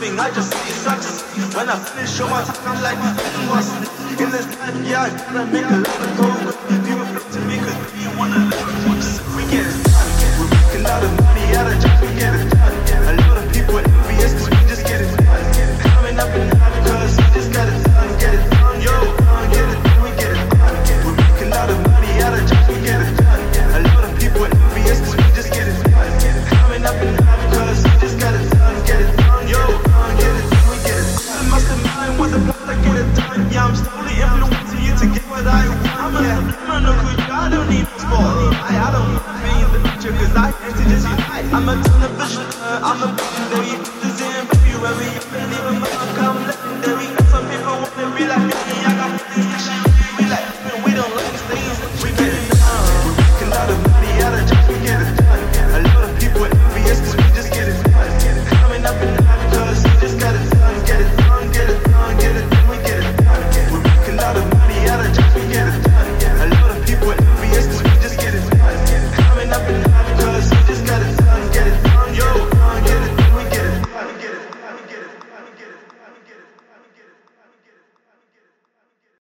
dream, I just see success. When I finish show my time, I'm like, what's in this life, yeah, I gotta make a lot of gold. People flip to me, cause we wanna live. We get